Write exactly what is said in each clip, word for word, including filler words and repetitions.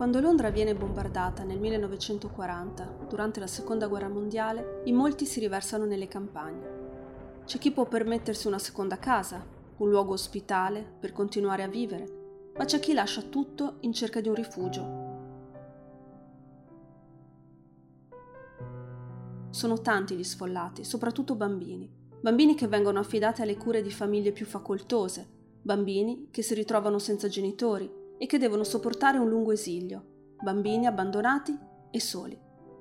Quando Londra viene bombardata nel millenovecentoquaranta, durante la Seconda Guerra Mondiale, in molti si riversano nelle campagne. C'è chi può permettersi una seconda casa, un luogo ospitale per continuare a vivere, ma c'è chi lascia tutto in cerca di un rifugio. Sono tanti gli sfollati, soprattutto bambini. Bambini che vengono affidati alle cure di famiglie più facoltose, bambini che si ritrovano senza genitori e che devono sopportare un lungo esilio, bambini abbandonati e soli.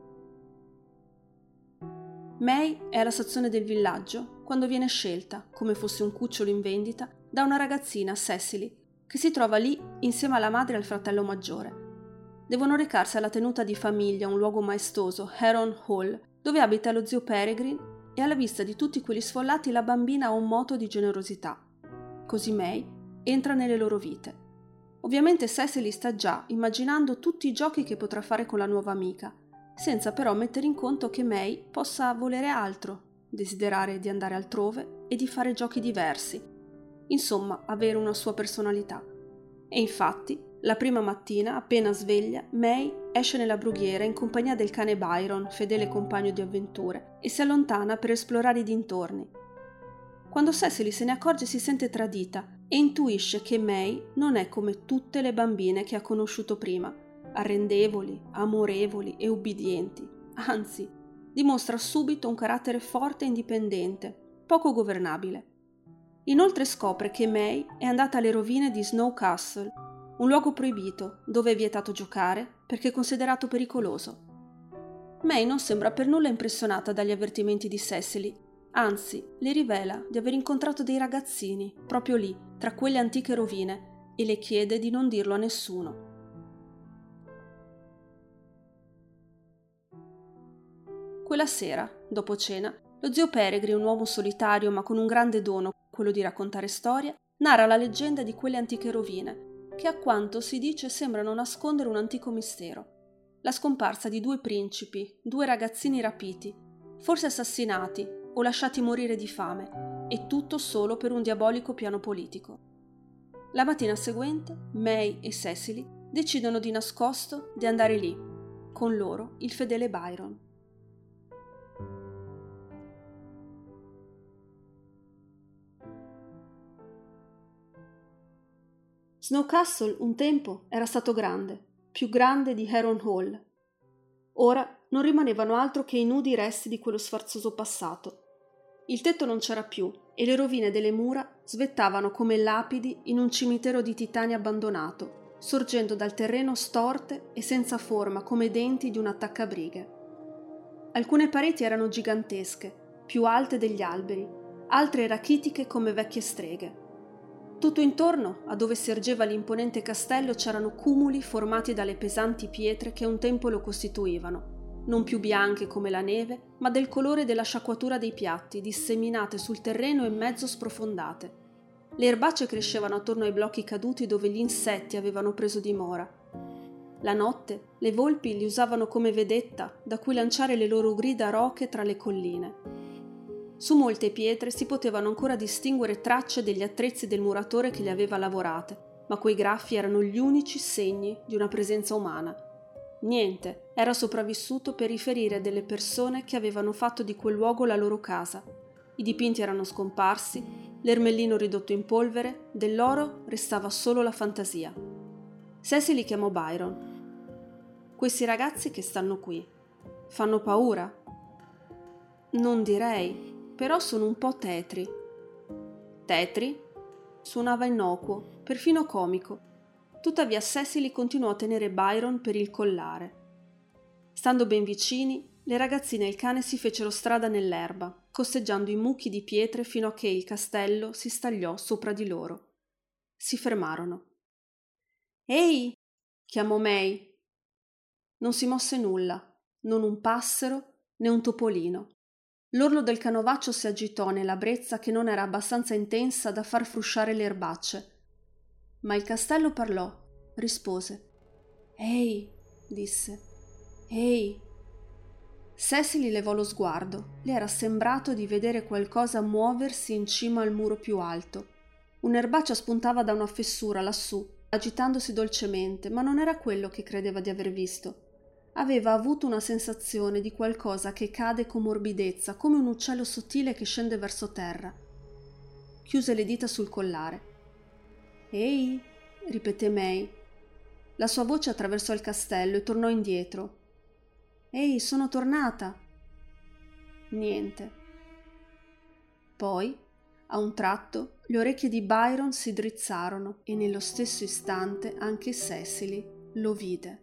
May è alla stazione del villaggio quando viene scelta, come fosse un cucciolo in vendita, da una ragazzina, Cecily, che si trova lì insieme alla madre e al fratello maggiore. Devono recarsi alla tenuta di famiglia, un luogo maestoso, Heron Hall, dove abita lo zio Peregrine, e alla vista di tutti quegli sfollati la bambina ha un moto di generosità. Così May entra nelle loro vite. Ovviamente Cecily sta già immaginando tutti i giochi che potrà fare con la nuova amica, senza però mettere in conto che May possa volere altro, desiderare di andare altrove e di fare giochi diversi, insomma avere una sua personalità. E infatti, la prima mattina, appena sveglia, May esce nella brughiera in compagnia del cane Byron, fedele compagno di avventure, e si allontana per esplorare i dintorni. Quando Cecily se ne accorge si sente tradita e intuisce che May non è come tutte le bambine che ha conosciuto prima, arrendevoli, amorevoli e ubbidienti. Anzi, dimostra subito un carattere forte e indipendente, poco governabile. Inoltre scopre che May è andata alle rovine di Snow Castle, un luogo proibito dove è vietato giocare perché considerato pericoloso. May non sembra per nulla impressionata dagli avvertimenti di Cecily, anzi le rivela di aver incontrato dei ragazzini proprio lì, tra quelle antiche rovine, e le chiede di non dirlo a nessuno. Quella sera, dopo cena, lo zio Peregrine, un uomo solitario ma con un grande dono, quello di raccontare storie, narra la leggenda di quelle antiche rovine, che a quanto si dice sembrano nascondere un antico mistero. La scomparsa di due principi, due ragazzini rapiti, forse assassinati o lasciati morire di fame, e tutto solo per un diabolico piano politico. La mattina seguente, May e Cecily decidono di nascosto di andare lì, con loro il fedele Byron. Snow Castle un tempo era stato grande, più grande di Heron Hall. Ora non rimanevano altro che i nudi resti di quello sfarzoso passato. Il tetto non c'era più e le rovine delle mura svettavano come lapidi in un cimitero di titani abbandonato, sorgendo dal terreno storte e senza forma come denti di un attaccabrighe. Alcune pareti erano gigantesche, più alte degli alberi, altre rachitiche come vecchie streghe. Tutto intorno, a dove si ergeva l'imponente castello, c'erano cumuli formati dalle pesanti pietre che un tempo lo costituivano, non più bianche come la neve, ma del colore della sciacquatura dei piatti, disseminate sul terreno e mezzo sprofondate. Le erbacce crescevano attorno ai blocchi caduti dove gli insetti avevano preso dimora. La notte, le volpi li usavano come vedetta da cui lanciare le loro grida roche tra le colline. Su molte pietre si potevano ancora distinguere tracce degli attrezzi del muratore che le aveva lavorate, ma quei graffi erano gli unici segni di una presenza umana. Niente era sopravvissuto per riferire delle persone che avevano fatto di quel luogo la loro casa. I dipinti erano scomparsi, l'ermellino ridotto in polvere, dell'oro restava solo la fantasia. Cecily chiamò Byron. Questi ragazzi che stanno qui fanno paura? Non direi. Però sono un po' tetri. Tetri? Suonava innocuo, perfino comico. Tuttavia Cecily continuò a tenere Byron per il collare. Stando ben vicini, le ragazzine e il cane si fecero strada nell'erba, costeggiando i mucchi di pietre fino a che il castello si stagliò sopra di loro. Si fermarono. «Ehi!» chiamò May. Non si mosse nulla, non un passero né un topolino. L'orlo del canovaccio si agitò nella brezza che non era abbastanza intensa da far frusciare le erbacce. Ma il castello parlò, rispose. «Ehi!» disse. «Ehi!» Cecily levò lo sguardo. Le era sembrato di vedere qualcosa muoversi in cima al muro più alto. Un'erbaccia spuntava da una fessura lassù, agitandosi dolcemente, ma non era quello che credeva di aver visto. Aveva avuto una sensazione di qualcosa che cade con morbidezza, come un uccello sottile che scende verso terra. Chiuse le dita sul collare. «Ehi!» ripeté May. La sua voce attraversò il castello e tornò indietro. «Ehi, sono tornata!» Niente. Poi, a un tratto, le orecchie di Byron si drizzarono e nello stesso istante anche Cecily lo vide.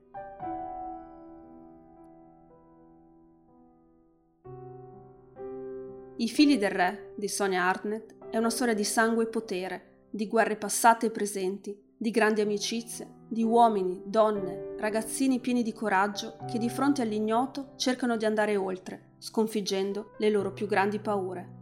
I figli del re di Sonia Hartnett è una storia di sangue e potere, di guerre passate e presenti, di grandi amicizie, di uomini, donne, ragazzini pieni di coraggio che di fronte all'ignoto cercano di andare oltre, sconfiggendo le loro più grandi paure.